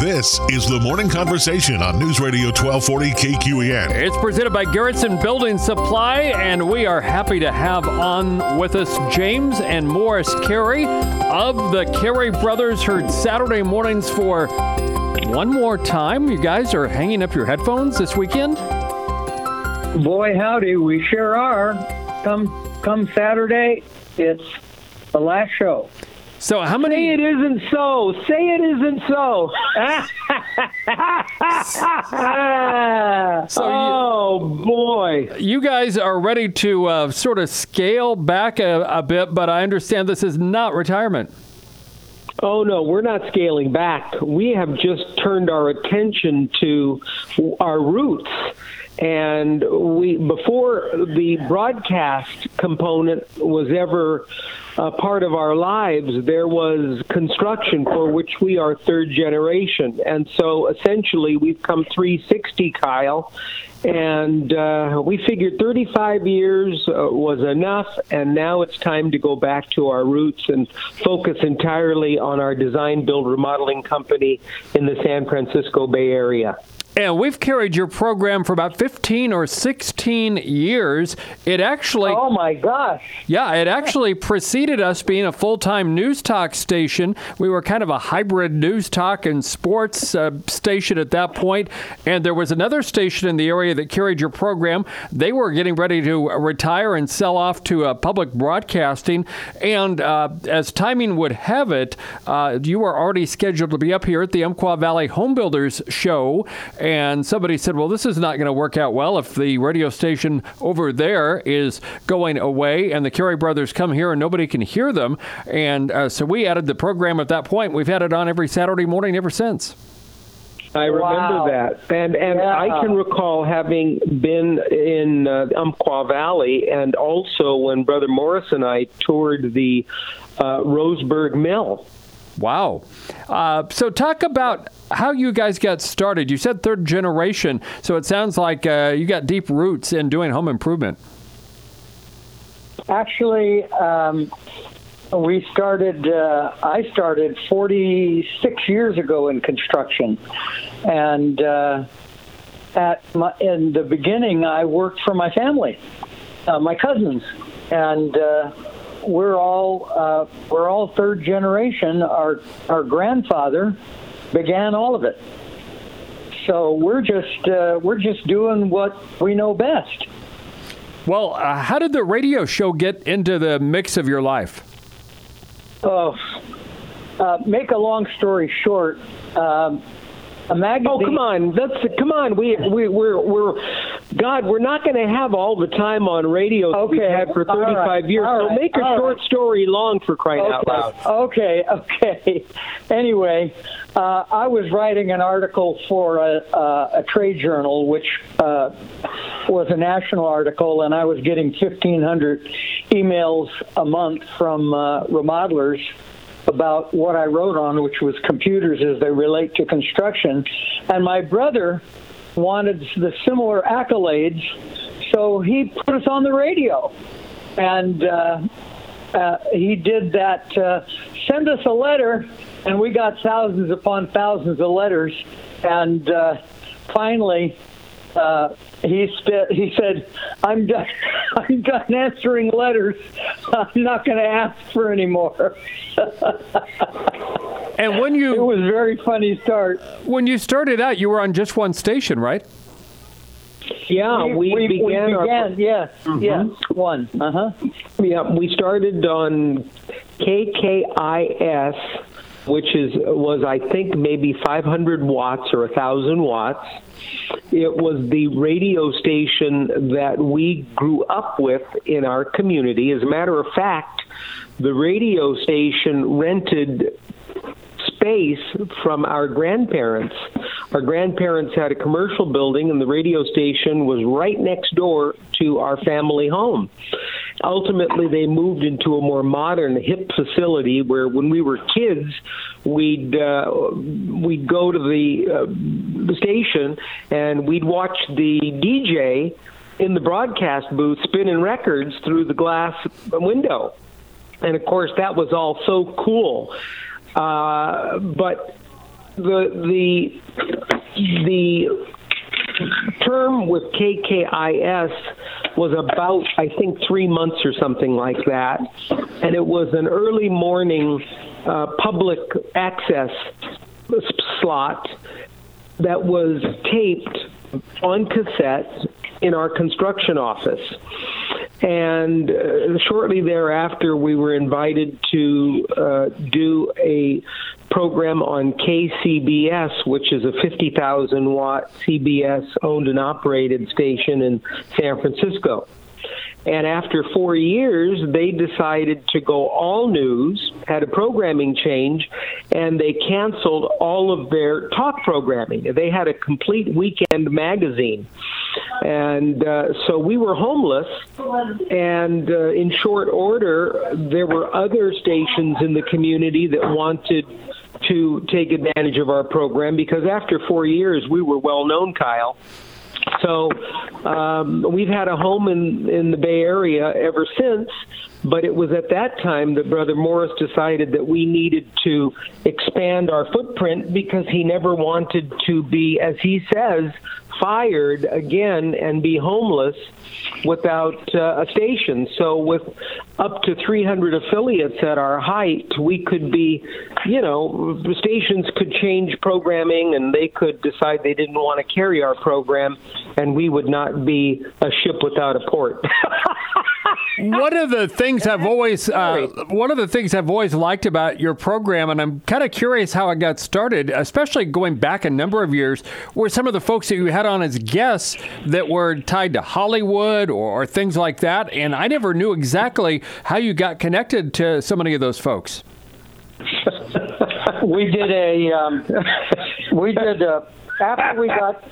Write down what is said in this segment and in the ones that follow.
This is the Morning Conversation on News Radio 1240 KQEN. It's presented by Garrettson Building Supply, and we are happy to have on with us James and Morris Carey of the Carey Brothers. Heard Saturday mornings for one more time. You guys are hanging up your headphones this weekend? Boy, howdy, we sure are. Come Saturday, it's the last show. So how many... Say it isn't so. Say it isn't so. Boy. You guys are ready to sort of scale back a bit, but I understand this is not retirement. Oh, no, we're not scaling back. We have just turned our attention to our roots. And before the broadcast component was ever part of our lives, there was construction, for which we are third generation. And so essentially we've come 360, Kyle. And we figured 35 years was enough, and now it's time to go back to our roots and focus entirely on our design, build, remodeling company in the San Francisco Bay Area. And we've carried your program for about 15 or 16 years. It actually... Oh, my gosh. Yeah, it actually preceded us being a full-time news talk station. We were kind of a hybrid news talk and sports station at that point. And there was another station in the area that carried your program. They were getting ready to retire and sell off to public broadcasting. And as timing would have it, you were already scheduled to be up here at the Umpqua Valley Home Builders Show. And somebody said, well, this is not going to work out well if the radio station over there is going away and the Carey Brothers come here and nobody can hear them. And so we added the program at that point. We've had it on every Saturday morning ever since. I remember that. And yeah. I can recall having been in Umpqua Valley, and also when Brother Morris and I toured the Roseburg Mill. Wow. So talk about how you guys got started. You said third generation, so it sounds like you got deep roots in doing home improvement. Actually, I started 46 years ago in construction. And in the beginning, I worked for my family, my cousins. And we're all third generation. Our grandfather began all of it. So we're just doing what we know best. Well, how did the radio show get into the mix of your life? Make a long story short, a magazine. Oh, come on! Come on! We're not going to have all the time on radio that we've had for 35 years. So make a short story long, for crying out loud. Okay. Anyway, I was writing an article for a trade journal, which was a national article, and I was getting 1,500 emails a month from remodelers about what I wrote on, which was computers as they relate to construction. And my brother wanted the similar accolades, so he put us on the radio. And he did that, send us a letter, and we got thousands upon thousands of letters. And finally, he said, I'm done answering letters. I'm not going to ask for any more. And it was a very funny start. When you started out, you were on just one station, right? Yeah, we began. Yes, one. Yeah, we started on KKIS, which was I think maybe 500 watts or 1,000 watts. It was the radio station that we grew up with in our community. As a matter of fact, the radio station rented space from our grandparents. Our grandparents had a commercial building, and the radio station was right next door to our family home. Ultimately, they moved into a more modern, hip facility where, when we were kids, we'd go to the station and we'd watch the DJ in the broadcast booth spinning records through the glass window. And of course, that was all so cool. But the term with KKIS was about, I think, 3 months or something like that, and it was an early morning public access slot that was taped on cassette in our construction office. And shortly thereafter, we were invited to do a program on KCBS, which is a 50,000-watt CBS owned and operated station in San Francisco. And after 4 years, they decided to go all news, had a programming change, and they canceled all of their talk programming. They had a complete weekend magazine. And so we were homeless, and in short order, there were other stations in the community that wanted to take advantage of our program, because after 4 years, we were well known, Kyle. So we've had a home in the Bay Area ever since, but it was at that time that Brother Morris decided that we needed to expand our footprint, because he never wanted to be, as he says, fired again and be homeless without a station. So with up to 300 affiliates at our height, we could be, the stations could change programming and they could decide they didn't want to carry our program, and we would not be a ship without a port. One of the things I've always liked about your program, and I'm kind of curious how it got started, especially going back a number of years, were some of the folks that you had on as guests that were tied to Hollywood or things like that. And I never knew exactly how you got connected to so many of those folks. After we got,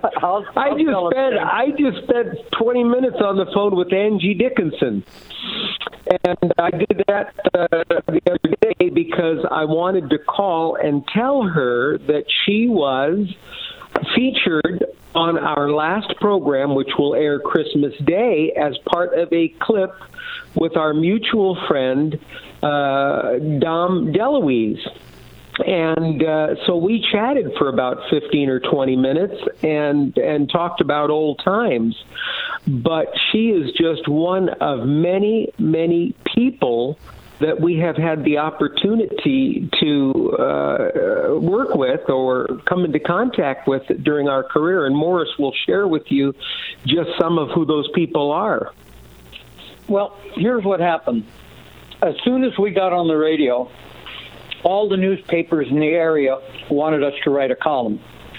I just spent 20 minutes on the phone with Angie Dickinson, and I did that the other day because I wanted to call and tell her that she was featured on our last program, which will air Christmas Day, as part of a clip with our mutual friend Dom DeLuise. And so we chatted for about 15 or 20 minutes and talked about old times. But she is just one of many, many people that we have had the opportunity to work with or come into contact with during our career. And Morris will share with you just some of who those people are. Well, here's what happened. As soon as we got on the radio, all the newspapers in the area wanted us to write a column.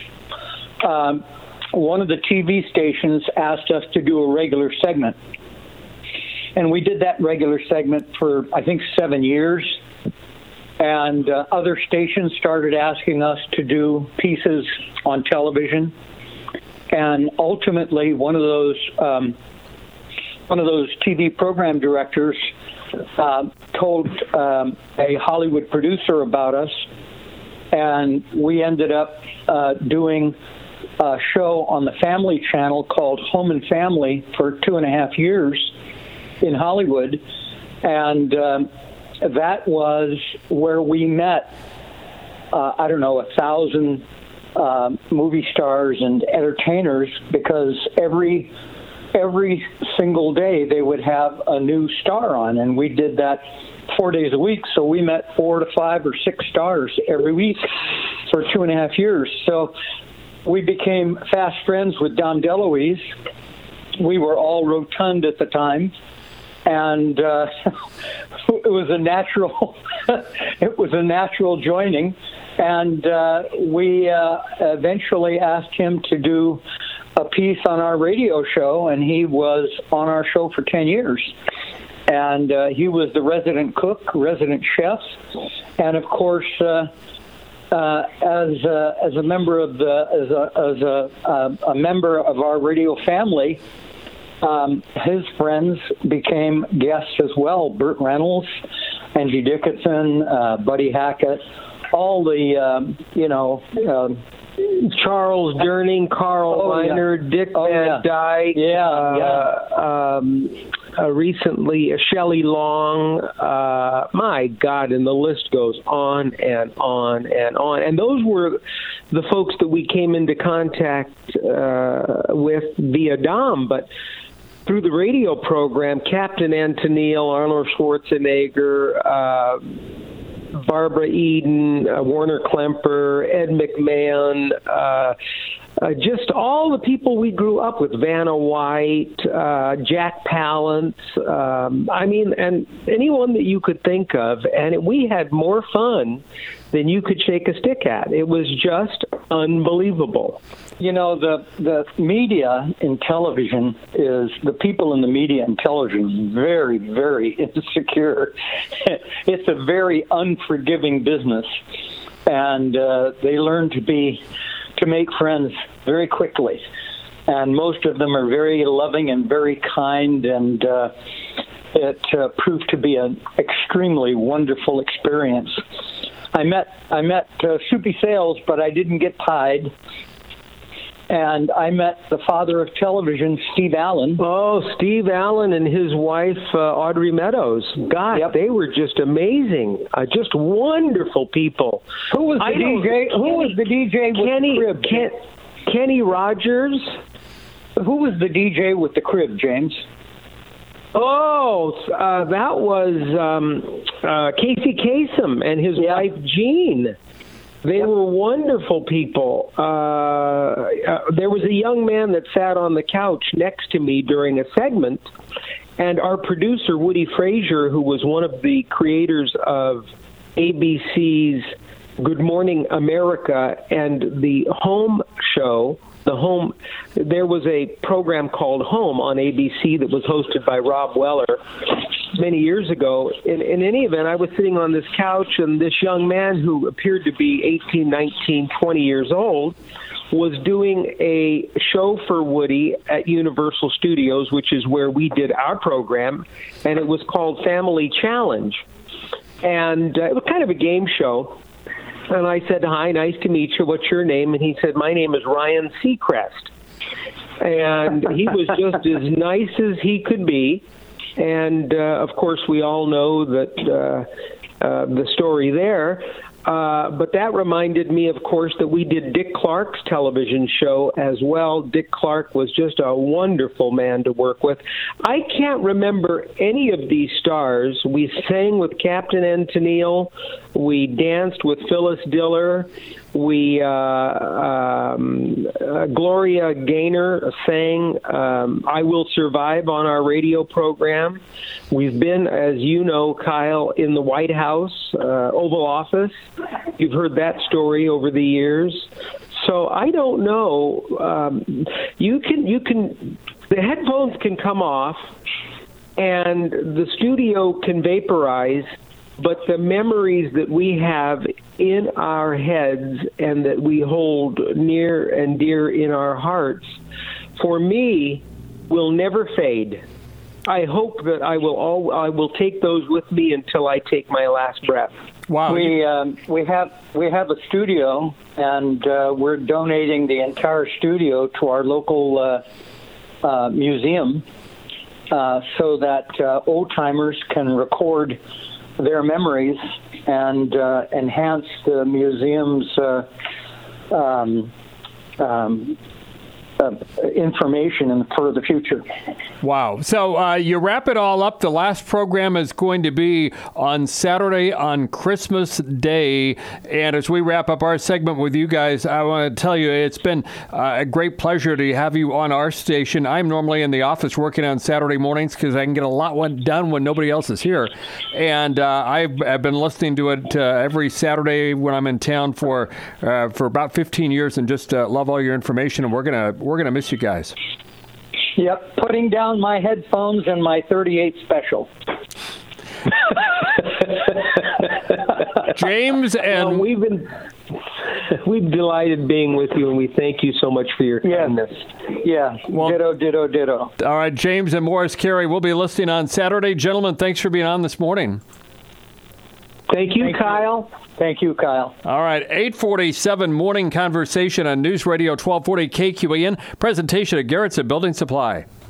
One of the TV stations asked us to do a regular segment. And we did that regular segment for, I think, 7 years. And other stations started asking us to do pieces on television. And ultimately, one of those TV program directors told a Hollywood producer about us, and we ended up doing a show on the Family Channel called Home and Family for 2.5 years in Hollywood, and that was where we met, 1,000 movie stars and entertainers, because every single day they would have a new star on, and we did that 4 days a week. So we met 4 to 5 or 6 stars every week for 2.5 years. So we became fast friends with Dom DeLuise. We were all rotund at the time, and it was a natural joining. And we eventually asked him to do a piece on our radio show, and he was on our show for 10 years. And he was the resident cook, resident chef, and of course, as a member of a member of our radio family, his friends became guests as well. Burt Reynolds, Angie Dickinson, Buddy Hackett, all the Charles Durning, Carl Reiner, Dick Van Dyke, recently Shelley Long. My God, and the list goes on and on and on. And those were the folks that we came into contact with via Dom, but through the radio program, Captain Antonil, Arnold Schwarzenegger, Barbara Eden, Warner Klemper, Ed McMahon, just all the people we grew up with, Vanna White, Jack Palance, and anyone that you could think of. And we had more fun than you could shake a stick at. It was just unbelievable. You know, the media in television the people in the media and television is very, very insecure. It's a very unforgiving business. And they learn to make friends very quickly. And most of them are very loving and very kind, and it proved to be an extremely wonderful experience. I met Soupy Sales, but I didn't get pied. And I met the father of television, Steve Allen. Oh, Steve Allen and his wife, Audrey Meadows. God, yep. They were just amazing. Just wonderful people. Who was the DJ? Who was the DJ with the crib? Kenny Rogers. Who was the DJ with the crib, James? Oh, that was Casey Kasem and his wife, Jean. They were wonderful people. There was a young man that sat on the couch next to me during a segment, and our producer, Woody Frazier, who was one of the creators of ABC's Good Morning America and the Home show, there was a program called Home on ABC that was hosted by Rob Weller many years ago. In any event, I was sitting on this couch, and this young man who appeared to be 18, 19, 20 years old was doing a show for Woody at Universal Studios, which is where we did our program, and it was called Family Challenge. And it was kind of a game show. And I said, "Hi, nice to meet you. What's your name?" And he said, "My name is Ryan Seacrest." And he was just as nice as he could be. And, of course, we all know that the story there. But that reminded me, of course, that we did Dick Clark's television show as well. Dick Clark was just a wonderful man to work with. I can't remember any of these stars. We sang with Captain Antonil. We danced with Phyllis Diller. Gloria Gaynor sang I Will Survive on our radio program. We've been, as you know, Kyle, in the White House, Oval Office. You've heard that story over the years. So I don't know. The headphones can come off and the studio can vaporize, but the memories that we have in our heads and that we hold near and dear in our hearts, for me, will never fade. I hope that I will take those with me until I take my last breath. Wow. We have a studio, and we're donating the entire studio to our local museum so that old-timers can record their memories and enhance the museum's information for the future. Wow. So you wrap it all up. The last program is going to be on Saturday on Christmas Day. And as we wrap up our segment with you guys, I want to tell you it's been a great pleasure to have you on our station. I'm normally in the office working on Saturday mornings because I can get a lot done when nobody else is here. And I've been listening to it every Saturday when I'm in town for about 15 years, and just love all your information. And we're gonna miss you guys. Yep, putting down my headphones and my 38 special. James, and we've delighted being with you, and we thank you so much for your kindness. Yeah, well, ditto. All right, James and Morris Carey, we'll be listening on Saturday. Gentlemen, thanks for being on this morning. Thank you, Kyle. Thank you, Kyle. All right, 847 Morning Conversation on News Radio 1240 KQAN. Presentation of Garrett's Building Supply.